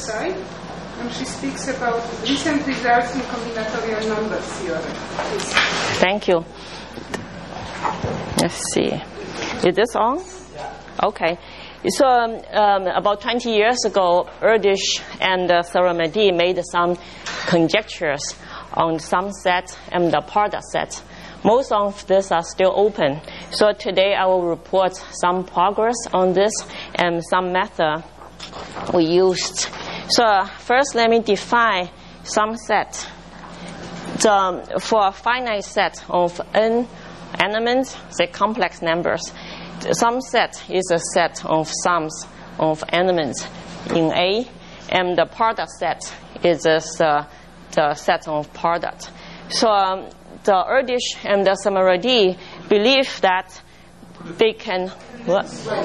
website, and she speaks about recent results in combinatorial number theory. Please. Thank you. Let's see. Is this on? Yeah. Okay. So about 20 years ago, Erdős and Saramedi made some conjectures on some set and the product set. Most of these are still open. So today I will report some progress on this and some method we used. So first let me define some set. For a finite set of n elements, say complex numbers, some set is a set of sums of elements in A, and the product set is the set of product. So the Erdős and the Samaradi believe that they can. What?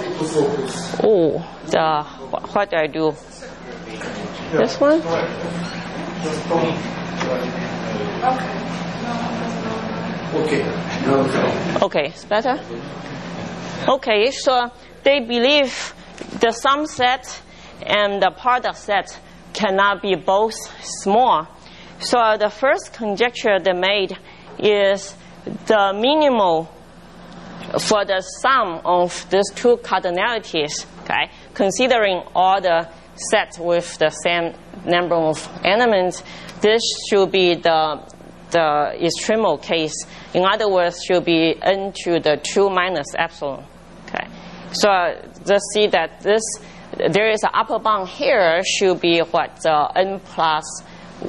What do I do? This one? Okay, it's better? Okay, so they believe the sum set and the product set cannot be both small. So the first conjecture they made is the minimal for the sum of these two cardinalities, okay, considering all the sets with the same number of elements, this should be the extremal case. In other words, should be n to the 2 minus epsilon. Okay, so just see that there is an upper bound here should be what n plus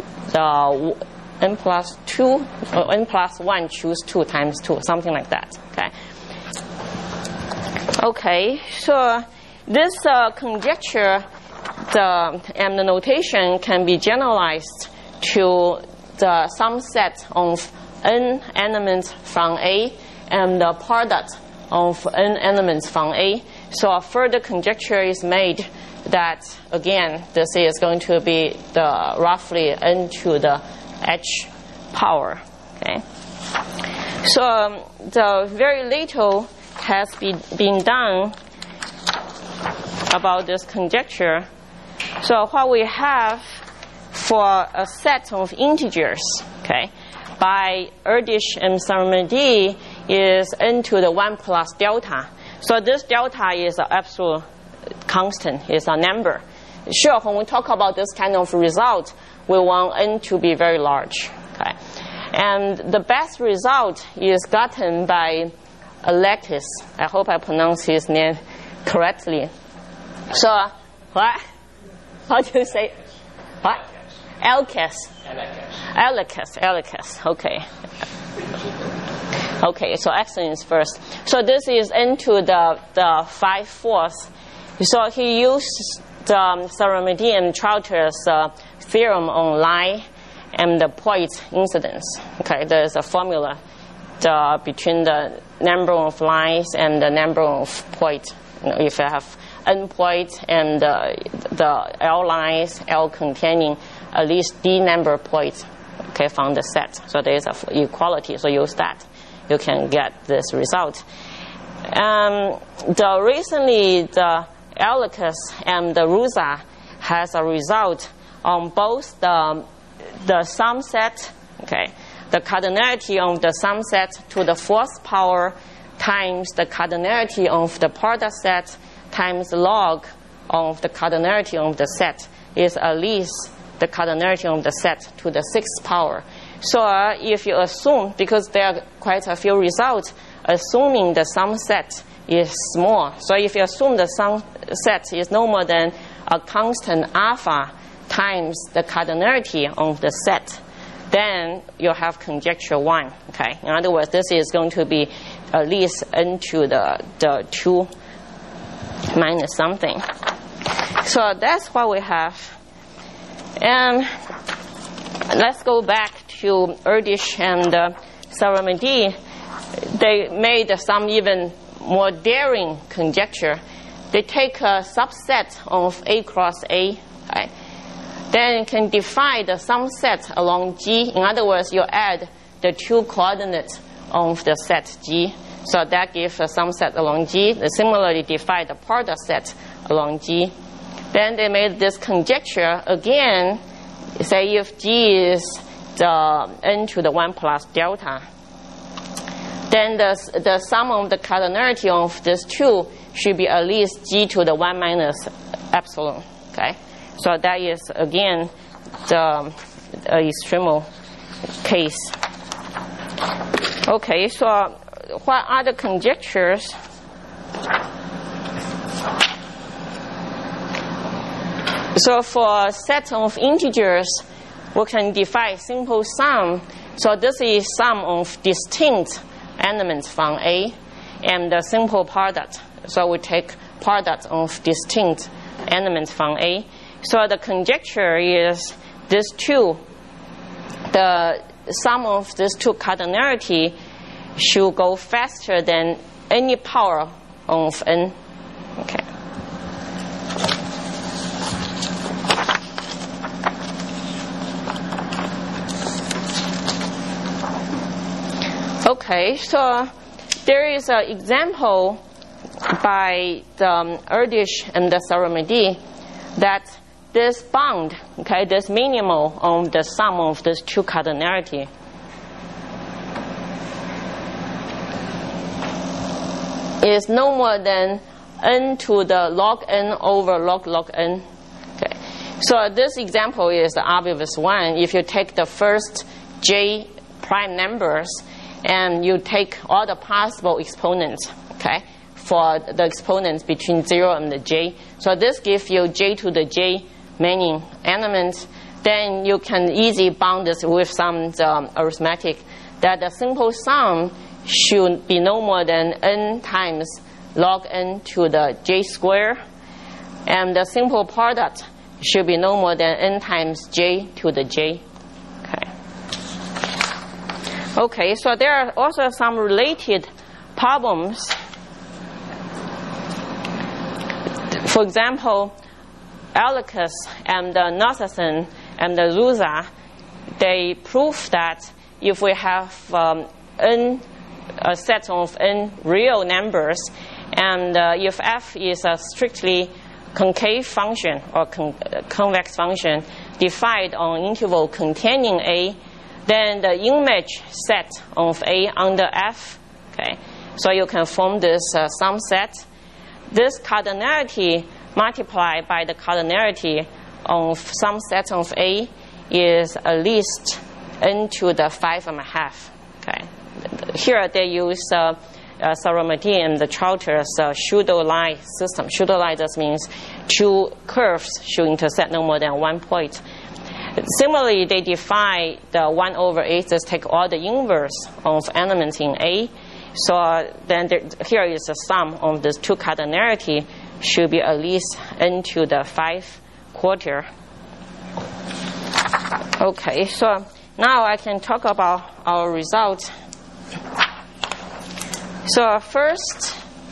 2 or n plus 1 choose 2 times 2, something like that. Okay, so this conjecture and the notation can be generalized to the sum set of n elements from A and the product of n elements from A. So a further conjecture is made that, again, this is going to be the roughly n to the h power. Okay. So the very little has been done about this conjecture. So what we have for a set of integers, okay, by Erdős and Saramedi is n to the 1 plus delta. So this delta is an absolute constant, is a number. Sure, when we talk about this kind of result, we want n to be very large. Okay? And the best result is gotten by Alekis. I hope I pronounced his name correctly. So, what? How do you say? What? Alekis. Okay. Okay, so excellent is first. So this is into the 5/4. So he used the Saramedi and Trouter's theorem on line and the point incidence. Okay, there's a formula between the number of lines and the number of points. If you have n points and the L lines, L containing at least D number of points, okay, from the set. So there is an equality. So use that, you can get this result. Recently, the Alekis and the Ruza has a result on both the sum set, okay, the cardinality of the sum set to the 4th power times the cardinality of the product set times log of the cardinality of the set is at least the cardinality of the set to the 6th power. So if you assume, because there are quite a few results, assuming the sum set is small. So if you assume the sum set is no more than a constant alpha times the cardinality of the set, then you have conjecture 1. Okay. In other words, this is going to be at least n to the 2 minus something. So that's what we have. And let's go back to Erdős and Saramedi. They made some even more daring conjecture. They take a subset of A cross A, right? Then you can define the sum set along G. In other words, you add the 2 coordinates of the set G. So that gives a sum set along G. They similarly define the product set along G. Then they made this conjecture again, say if G is the n to the 1 plus delta, then the sum of the cardinality of these two should be at least G to the 1 minus epsilon. Okay, so that is again the extremal case. Okay, so what are the conjectures? So for a set of integers, we can define simple sum. So this is sum of distinct elements from A and the simple product. So we take product of distinct elements from A. So the conjecture is these two, the sum of these two cardinality should go faster than any power of n. Okay. Okay, so there is an example by the Erdős and the Saramadi that this bound, okay, this minimal of the sum of these two cardinality is no more than n to the log n over log n. Okay, so this example is the obvious one. If you take the first j prime numbers and you take all the possible exponents, okay, for the exponents between 0 and the j. So this gives you j to the j many elements. Then you can easily bound this with some arithmetic that the simple sum should be no more than n times log n to the j square. And the simple product should be no more than n times j to the j. Okay, so there are also some related problems. For example, Alekes and Notherson and Ruza, they prove that if we have a set of n real numbers, and if f is a strictly concave function or convex function defined on interval containing A, then the image set of A under F, okay, so you can form this sum set. This cardinality multiplied by the cardinality of some set of A is at least n to the 5.5. Okay, here they use Saramadi and the Chowter's pseudo line system. Pseudo line just means two curves should intersect no more than 1 point. Similarly, they define the 1 over A, just take all the inverse of elements in A. So then here is the sum of the two cardinality should be at least n to the 5/4. Okay, so now I can talk about our result. So first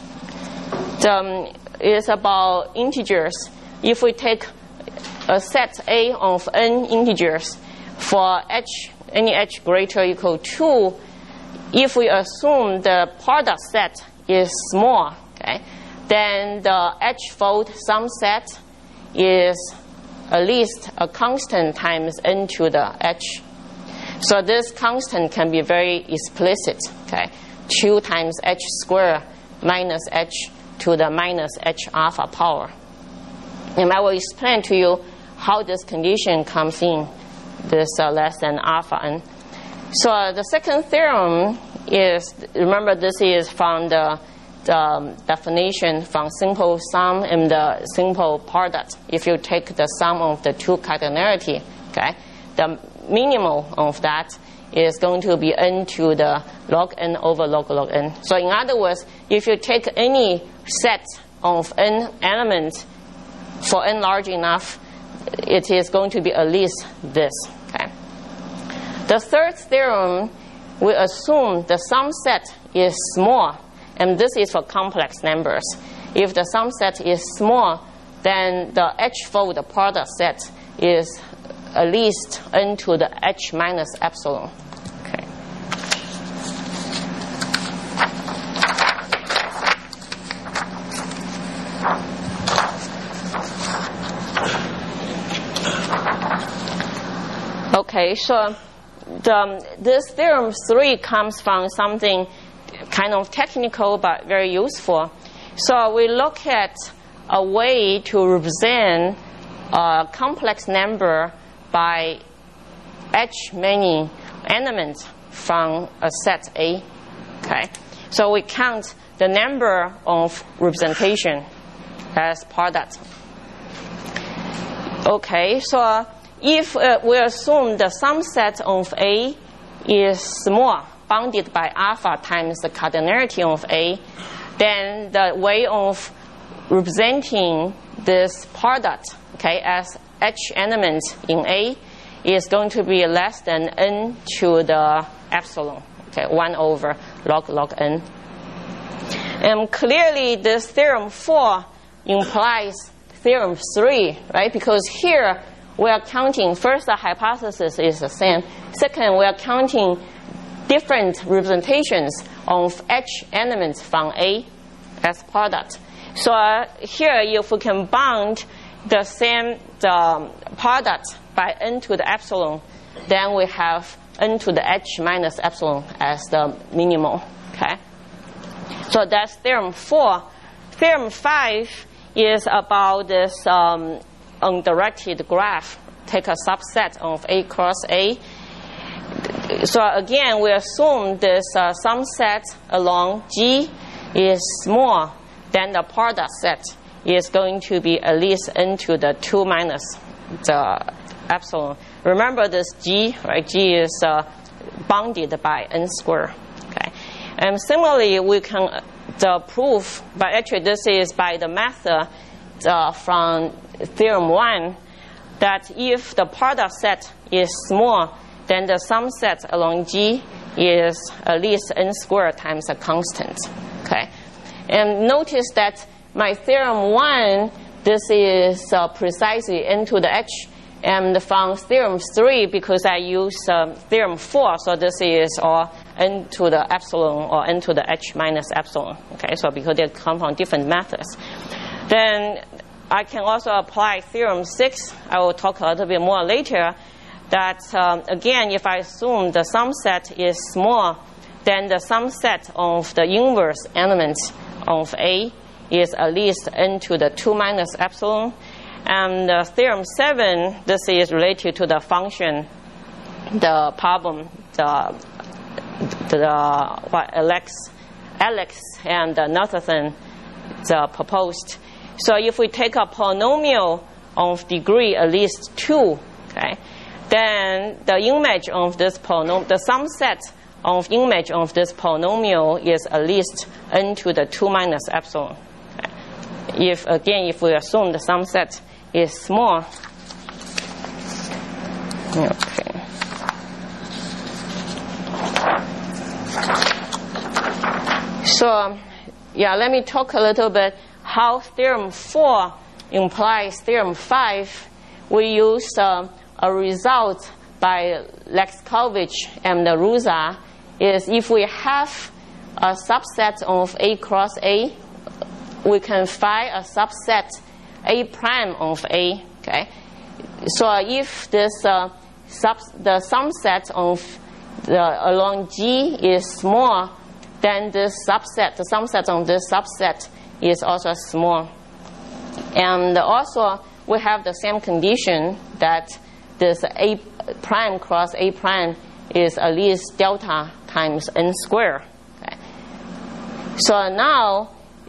is about integers. If we take a set A of n integers for any h greater or equal to 2, if we assume the product set is small, okay, then the h-fold sum set is at least a constant times n to the h. So this constant can be very explicit, okay, 2 times h squared minus h to the minus h alpha power. And I will explain to you how this condition comes in, this less than alpha n. So the second theorem is, remember this is from the definition from simple sum and the simple product. If you take the sum of the two cardinality, okay, the minimum of that is going to be n to the log n over log n. So in other words, if you take any set of n elements for n large enough, it is going to be at least this. Okay. The third theorem, we assume the sum set is small, and this is for complex numbers. If the sum set is small, then the h-fold product set is at least n to the h minus epsilon. Okay. Okay, so this theorem 3 comes from something kind of technical but very useful. So we look at a way to represent a complex number by h many elements from a set A. Okay, so we count the number of representation as product. Okay, so if we assume the sum set of A is small, bounded by alpha times the cardinality of A, then the way of representing this product, okay, as h elements in A is going to be less than n to the epsilon, okay, 1 over log n. And clearly this theorem 4 implies theorem 3, right? Because here we are counting, first the hypothesis is the same. Second, we are counting different representations of h elements from A as product. So here, if we can bound the same product by n to the epsilon, then we have n to the h minus epsilon as the minimal. Okay. So that's theorem 4. Theorem 5 is about this undirected graph. Take a subset of A cross A. So again, we assume this sum set along G is small, then the product set is going to be at least n to the 2 minus the epsilon. Remember this G, right? G is bounded by n squared. Okay. And similarly, we can prove, but actually this is by the method from theorem 1, that if the product set is small, then the sum set along G is at least n squared times a constant. Okay. And notice that my theorem 1, this is precisely n to the h, and from theorem 3, because I use theorem 4, so this is all n to the epsilon or n to the h minus epsilon. Okay, so because they come from different methods. Then I can also apply theorem 6. I will talk a little bit more later. That again, if I assume the sum set is small, then the sum set of the inverse elements of A is at least n to the 2 minus epsilon. And theorem 7, this is related to the function, the problem, what Alex and Nathan proposed. So if we take a polynomial of degree at least 2, okay, then the image of this polynomial, the sum set of image of this polynomial is at least n to the 2 minus epsilon. Okay. If we assume the sum set is small. Okay. So, yeah, let me talk a little bit how theorem 4 implies theorem 5. We used a result by Lexkovich and Ruza is if we have a subset of A cross A, we can find a subset A prime of A. Okay, so if this the sum set of along G is small, then this subset, the sum set of this subset is also small. And also we have the same condition that this A prime cross A prime is at least delta times n squared. Okay. So now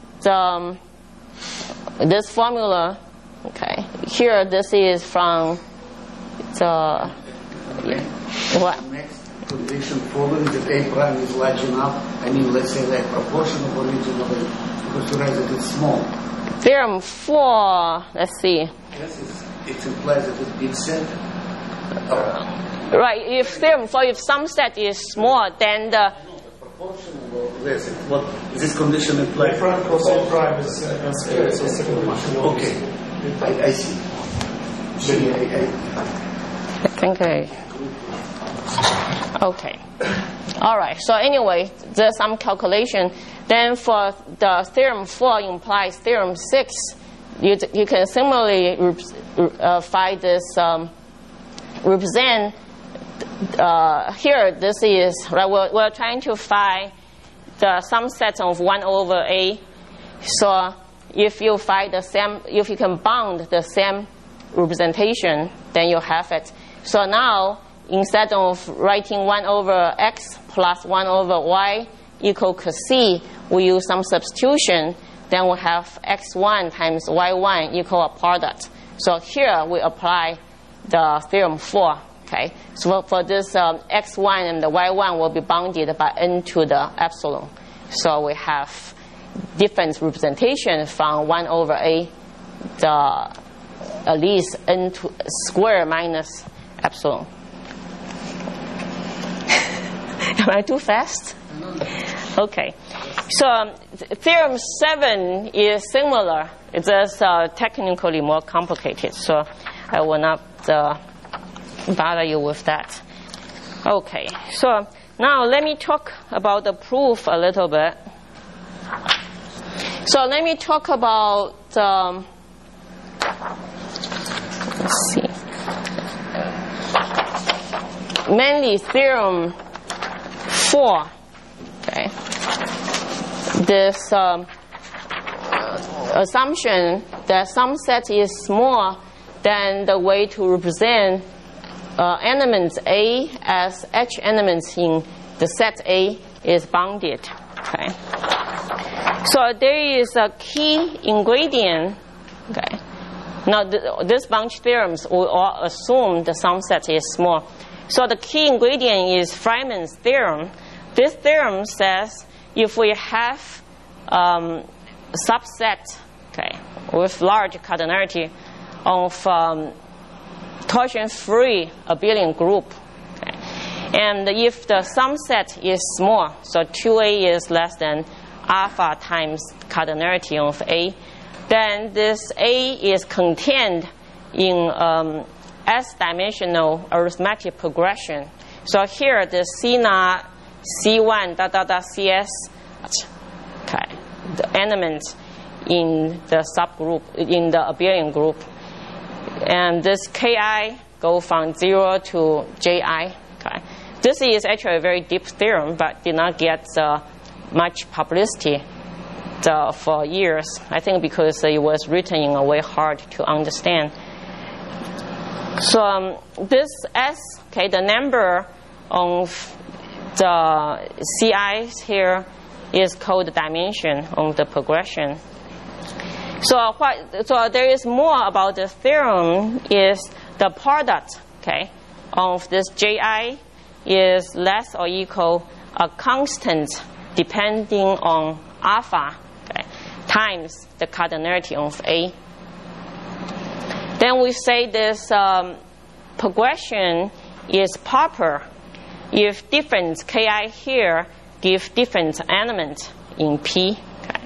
this formula, okay, here this is from the what? Next condition following that A prime is large enough. I mean, let's say like proportion of originally, because you write that it's small. Theorem 4, let's see. Yes, it implies that it's big set. Right, if theorem 4, if sum set is small, then the yes, what is this condition implies? Prime cross A prime is squared, so second condition. Okay, I see. I think okay. All right. So anyway, there's some calculation. Then for the theorem 4 implies theorem 6, you can similarly find this represent here this is, right, we're trying to find the sum set of 1 over A. So if you find the same, if you can bound the same representation, then you have it. So now, instead of writing 1 over X plus 1 over Y equal C, we use some substitution. Then we have X1 times Y1 equal a product. So here we apply the theorem 4. Okay, so for this X1 and the Y1 will be bounded by n to the epsilon. So we have different representation from 1 over A, the at least n to square minus epsilon. Am I too fast? Okay. So theorem 7 is similar. It's just technically more complicated. So I will not bother you with that. Okay. So now let me talk about the proof a little bit. So let me talk about let's see. Mainly theorem 4. Okay. This assumption that some set is more than the way to represent elements A as H elements in the set A is bounded. Okay. So there is a key ingredient. Okay. Now these bunch theorems will all assume the sum set is small. So the key ingredient is Feynman's theorem. This theorem says if we have subset, okay, with large cardinality of torsion-free abelian group, okay, and if the sum set is small, so 2A is less than alpha times cardinality of A, then this A is contained in S-dimensional arithmetic progression. So here the C0, C1, CS, okay, the elements in the subgroup, in the abelian group. And this Ki go from 0 to Ji. Okay. This is actually a very deep theorem, but did not get much publicity for years. I think because it was written in a way hard to understand. So this S, okay, the number of the Ci's here is called the dimension of the progression. So there is more about the theorem is the product, okay, of this Ji is less or equal a constant depending on alpha, okay, times the cardinality of A. Then we say this progression is proper if different Ki here give different elements in P. Okay.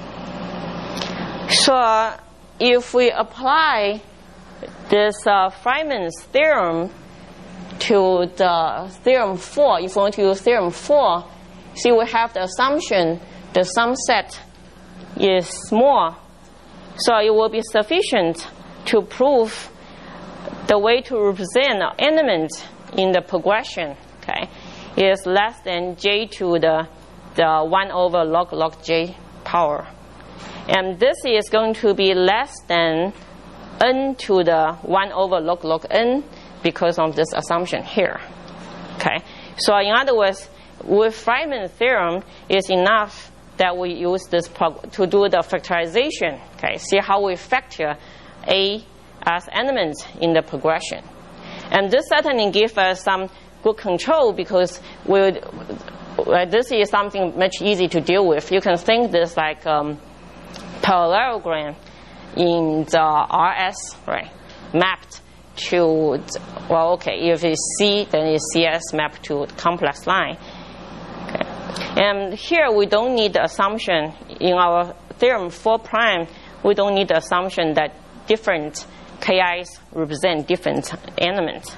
So if we apply this Feynman's theorem to the theorem 4, if we want to use theorem 4, see we have the assumption the sum set is small. So it will be sufficient to prove the way to represent an element in the progression, okay, is less than J to the 1 over log J power. And this is going to be less than n to the 1 over log n because of this assumption here. Okay. So in other words, with Feynman's theorem, it's enough that we use this to do the factorization. Okay. See how we factor A as elements in the progression. And this certainly gives us some good control because this is something much easier to deal with. You can think this like parallelogram in the RS, right, mapped to, well, okay, if it's C, then it's CS mapped to complex line. Okay. And here we don't need the assumption, in our theorem 4 prime, we don't need the assumption that different Ki's represent different elements.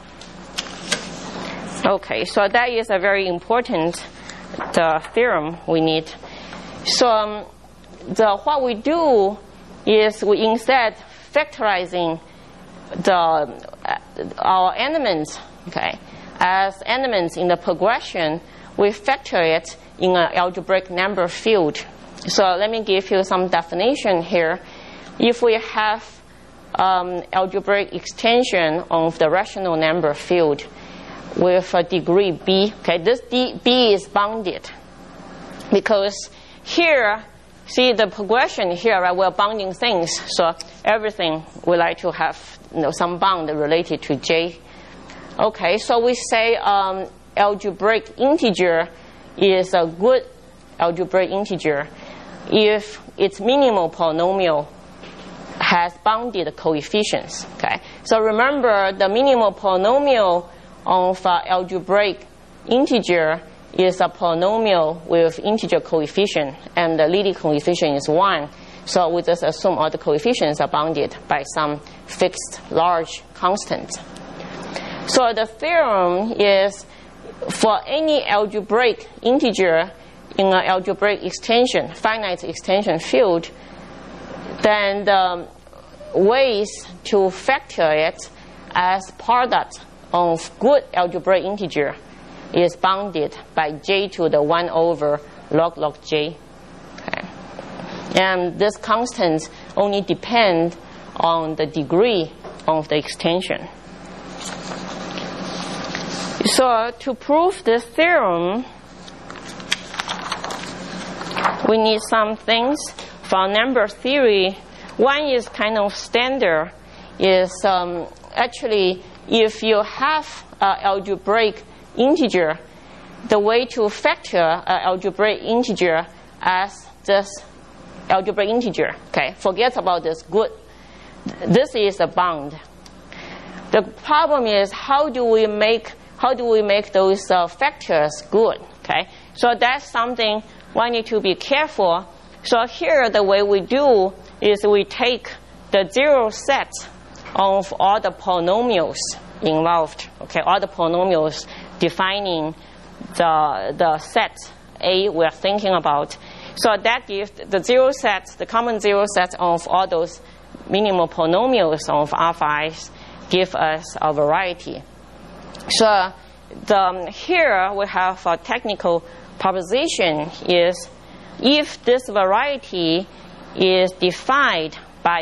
Okay, so that is a very important theorem we need. So what we do is we instead factorizing our elements, okay, as elements in the progression, we factor it in an algebraic number field. So let me give you some definition here. If we have algebraic extension of the rational number field with a degree b, okay, this b is bounded because here, see the progression here, right? We're bounding things, so everything we like to have some bound related to j. Okay, so we say algebraic integer is a good algebraic integer if its minimal polynomial has bounded coefficients. Okay, so remember the minimal polynomial of algebraic integer is a polynomial with integer coefficient, and the leading coefficient is 1. So we just assume all the coefficients are bounded by some fixed large constant. So the theorem is for any algebraic integer in an algebraic extension, finite extension field, then the ways to factor it as product of good algebraic integer is bounded by j to the 1 over log j. Okay. And this constant only depend on the degree of the extension. So to prove this theorem, we need some things for number theory. One is kind of standard, is actually if you have an algebraic integer, the way to factor an algebraic integer as this algebraic integer, okay, forget about this good. This is a bound. The problem is how do we make those factors good, okay? So that's something one need to be careful. So here the way we do is we take the zero set of all the polynomials involved, okay, all the polynomials defining the set A we're thinking about. So that gives the zero set, the common zero set of all those minimal polynomials of alphas give us a variety. So here we have a technical proposition is if this variety is defined by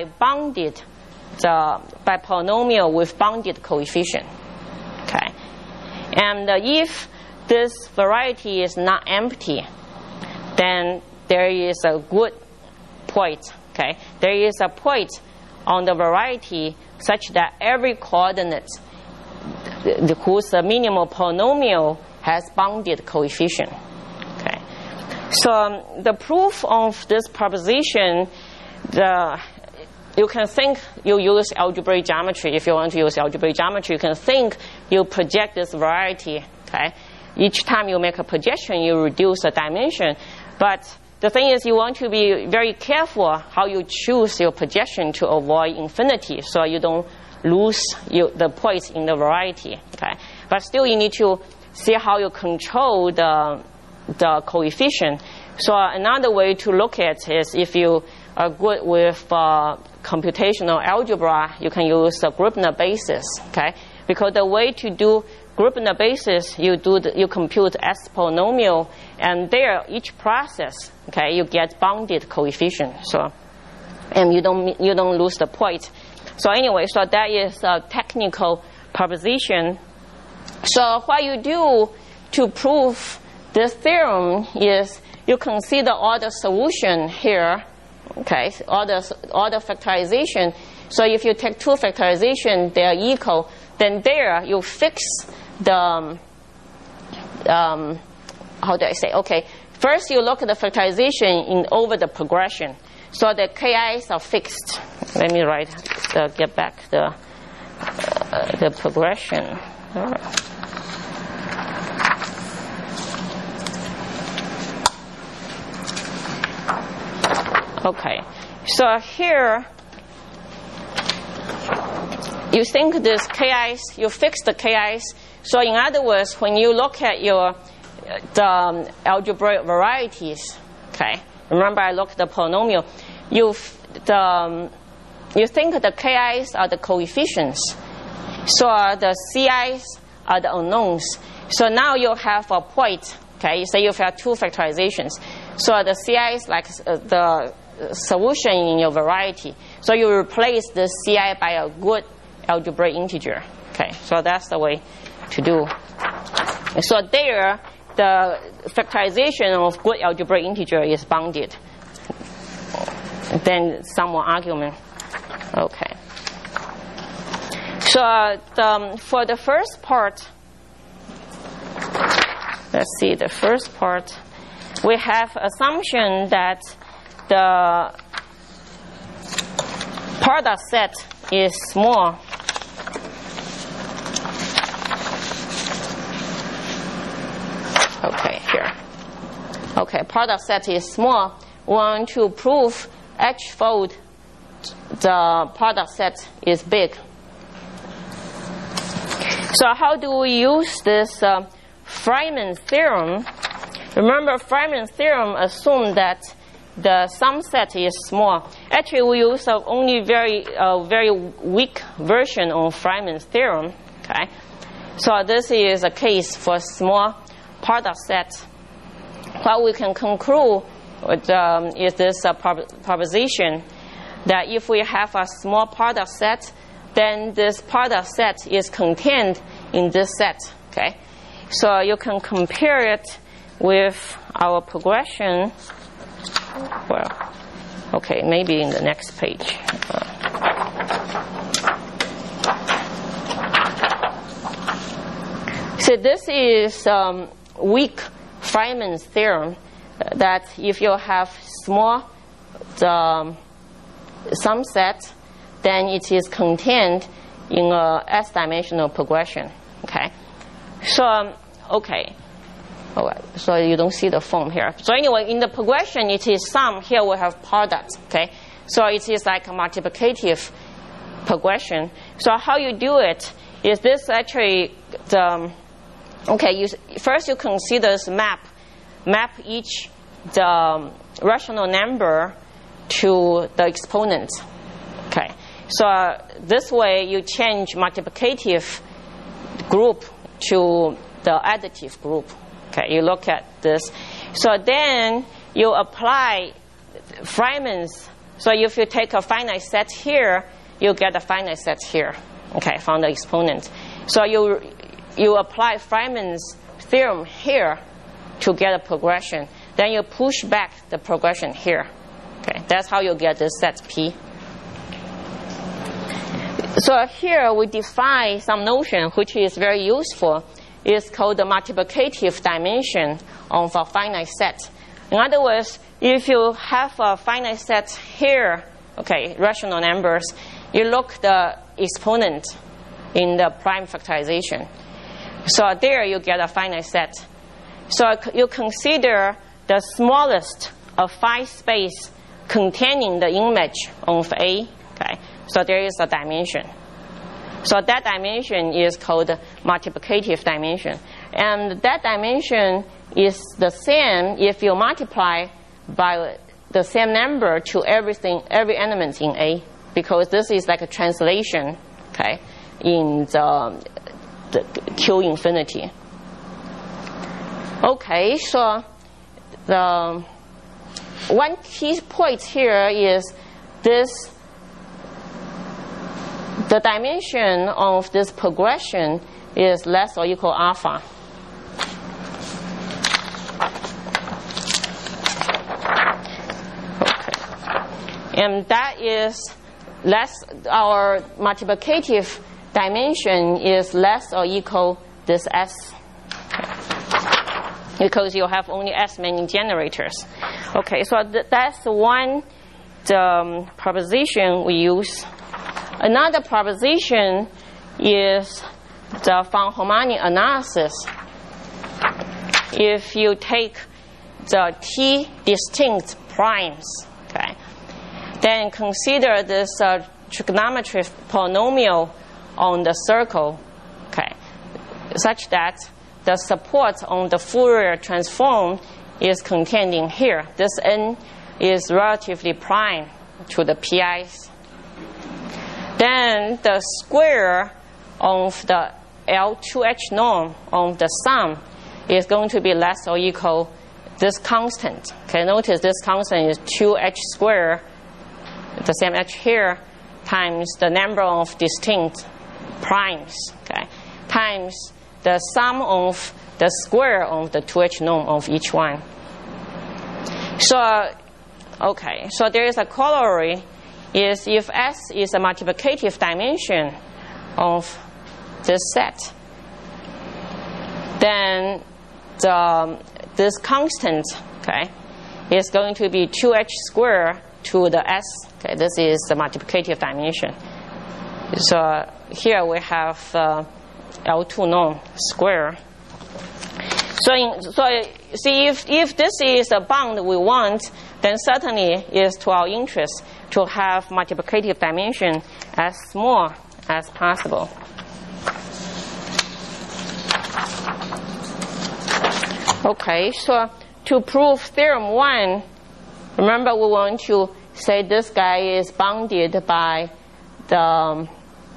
polynomial with bounded coefficient, okay, and if this variety is not empty, then there is a good point, okay, there is a point on the variety such that every coordinate whose minimal polynomial has bounded coefficient. Okay, so the proof of this proposition, you can think you use algebraic geometry. If you want to use algebraic geometry, you can think you project this variety. Okay, each time you make a projection, you reduce the dimension. But the thing is, you want to be very careful how you choose your projection to avoid infinity, so you don't lose the points in the variety. Okay, but still you need to see how you control the coefficient. So another way to look at it is if you are good with computational algebra, you can use a Grübner basis. Okay, because the way to do Grübner basis, you compute S polynomial, and there each process, okay, you get bounded coefficient. So, and you don't lose the point. So anyway, so that is a technical proposition. So what you do to prove this theorem is you consider all the solution here, okay, all the factorization. So if you take two factorization, they are equal, then there you fix the, how do I say, okay, first you look at the factorization over the progression. So the KIs are fixed. Let me get back the progression. Okay, so here you think this KIs, you fix the KIs. So in other words, when you look at the algebraic varieties, okay, remember I looked at the polynomial, you think the KIs are the coefficients. So the CIs are the unknowns. So now you have a point. Okay, say you have two factorizations. So the CI is like the solution in your variety. So you replace the CI by a good algebraic integer. Okay, so that's the way to do. So there, the factorization of good algebraic integer is bounded. Then some more argument. Okay. So for the first part, let's see the first part. We have assumption that the product set is small. Okay, here. Okay, product set is small. We want to prove H-fold the product set is big. So how do we use this Feynman theorem? Remember, Feynman theorem assumes that the sum set is small. Actually, we use only very weak version of Feynman's theorem. Okay, so this is a case for small product set. What we can conclude is this proposition that if we have a small product set, then this product set is contained in this set. Okay, so you can compare it with our progression. Well, okay, maybe in the next page. So this is weak Feynman's theorem that if you have small sum set, then it is contained in a S-dimensional progression. Okay, so okay. Alright, so you don't see the form here. So anyway, in the progression, it is sum. Here we have product. Okay, so it is like a multiplicative progression. So how you do it is this actually the okay. First you consider this map each the rational number to the exponent. Okay, so this way you change multiplicative group to the additive group. Okay, you look at this. So then you apply Feynman's. So if you take a finite set here, you get a finite set here. Okay, from the exponent. So you apply Feynman's theorem here to get a progression. Then you push back the progression here. Okay, that's how you get this set P. So here we define some notion which is very useful. It's called the multiplicative dimension of a finite set. In other words, if you have a finite set here, okay, rational numbers, you look the exponent in the prime factorization. So there you get a finite set. So you consider the smallest of 5 space containing the image of A. Okay, so there is a dimension. So that dimension is called multiplicative dimension. And that dimension is the same if you multiply by the same number to every element in A, because this is like a translation, okay, in the Q infinity. Okay, so the one key point here is this. The dimension of this progression is less or equal alpha. Okay. And that is less, our multiplicative dimension is less or equal this S. Because you have only S many generators. Okay, so that's one proposition we use. Another proposition is the von Harmonic analysis. If you take the T distinct primes, okay, then consider this trigonometric polynomial on the circle, okay, such that the support on the Fourier transform is contained in here. This n is relatively prime to the PIs. Then the square of the L2H norm of the sum is going to be less or equal this constant. Okay, notice this constant is 2h squared, the same h here, times the number of distinct primes, okay, times the sum of the square of the 2h norm of each one. So, okay, so there is a corollary is if S is a multiplicative dimension of this set, then this constant, okay, is going to be 2h squared to the S. Okay, this is the multiplicative dimension. So here we have L2 norm square. So see, if this is a bound we want, then certainly it is to our interest to have multiplicative dimension as small as possible. Okay, so to prove theorem 1, remember we want to say this guy is bounded by the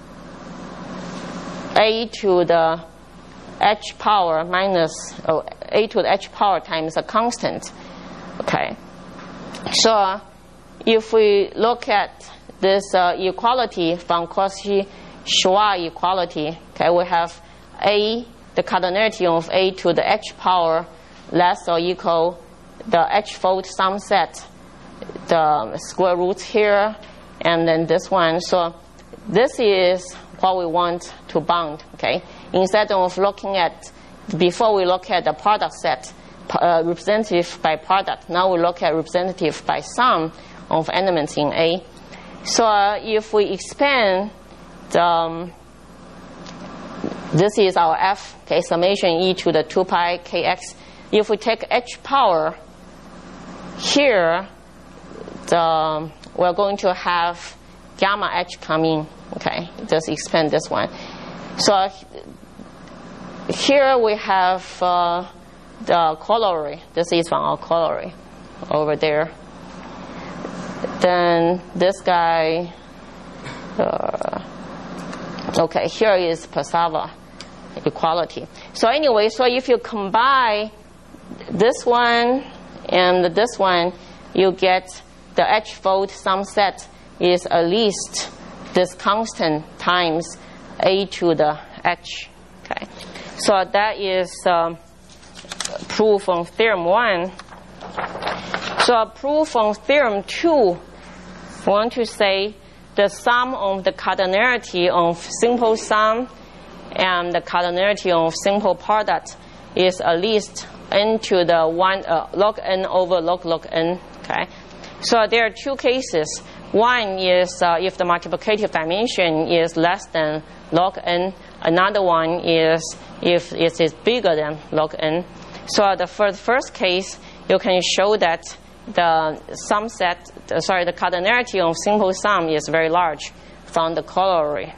a to the h power minus a to the h power times a constant. Okay, so if we look at this equality from Cauchy-Schwarz equality, okay, we have a, the cardinality of a to the h power less or equal the h-fold sum set, the square root here, and then this one. So this is what we want to bound, okay? Instead of looking at, before we look at the product set, representative by product, now we look at representative by sum of elements in A. So if we expand this is our f, okay, summation e to the 2 pi kx. If we take h power here, we're going to have gamma h come in. Okay, just expand this one. So here we have the corollary. This is from our corollary over there. Then this guy, okay, here is Pasava equality. So anyway, so if you combine this one and this one, you get the h-fold sum set is at least this constant times a to the h. Okay, so that is proof on theorem 1. So proof on theorem 2, we want to say the sum of the cardinality of simple sum and the cardinality of simple product is at least n to the 1 log n over log n. Okay, so there are two cases. One is if the multiplicative dimension is less than log n. Another one is if it is bigger than log n. So for the first case, you can show that the sum set, the cardinality of simple sum is very large from the corollary.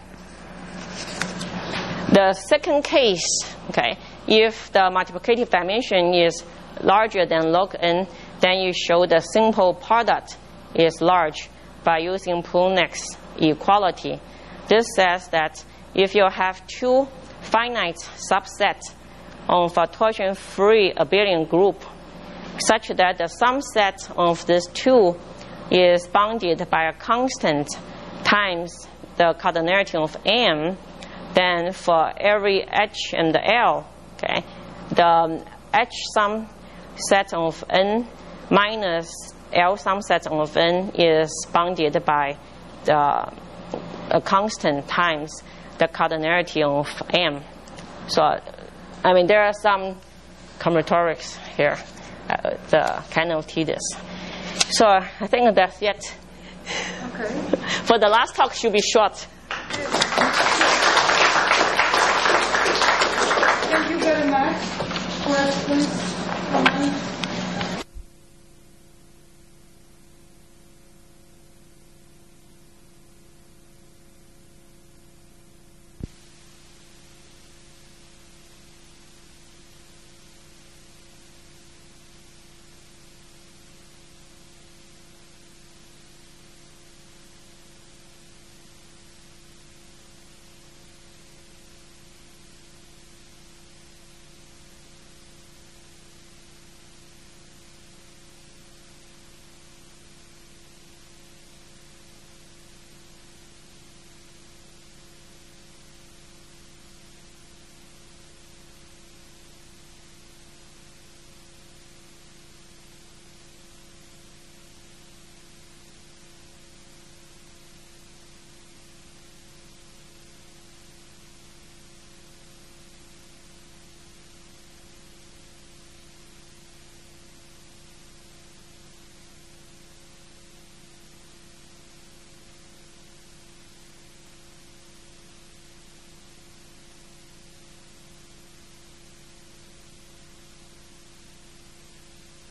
The second case, okay, if the multiplicative dimension is larger than log n, then you show the simple product is large by using Poulenec's equality. This says that if you have two finite subsets of a torsion-free abelian group such that the sum set of these two is bounded by a constant times the cardinality of m, then for every h and l, okay, the h sum set of n minus L sum set of n is bounded by a constant times the cardinality of m. So, I mean, there are some combinatorics here, the cannot see this. So, I think that's it. Okay. For the last talk should be short. Thank you very much. Questions, comments?